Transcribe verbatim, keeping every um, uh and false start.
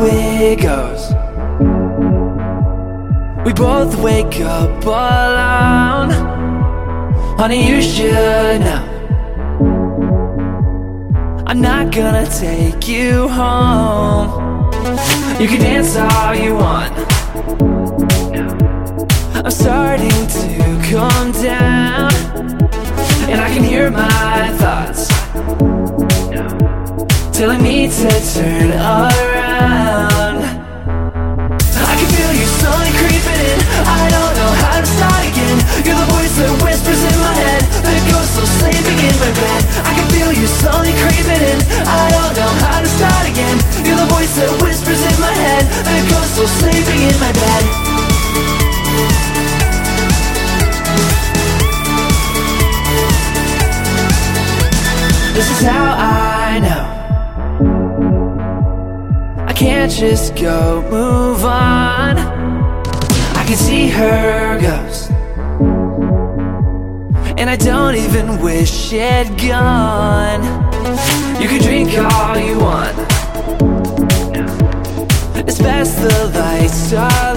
it goes. We both wake up alone. Honey, you should know I'm not gonna take you home. You can dance all you want. I'm starting to calm down, and I can hear my thoughts telling me to turn around. I can feel you slowly creeping in. I don't know how to start again. You're the voice that whispers in my head, the ghost still sleeping in my bed. I can feel you slowly creeping in. I don't know how to start again. You're the voice that whispers in my head, the ghost still sleeping in my bed. This is how I know I can't just go move on. I can see her ghost, and I don't even wish it gone. You can drink all you want. It's best the lights are